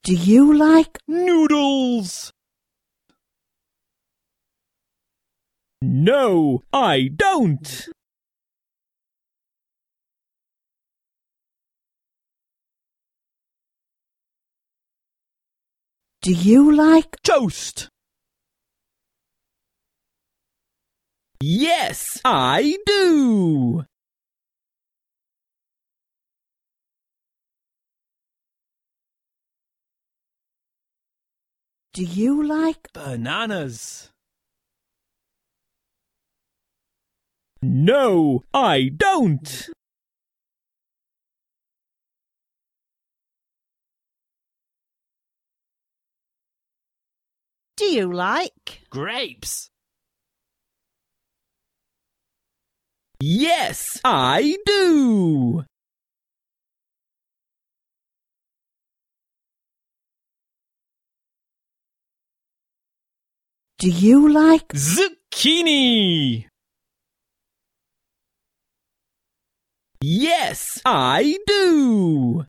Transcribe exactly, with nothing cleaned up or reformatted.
Do you like noodles? No, I don't. Do you like toast? Yes, I do. Do you like bananas? No, I don't. Do you like grapes? Yes, I do. Do you like zucchini? Yes, I do.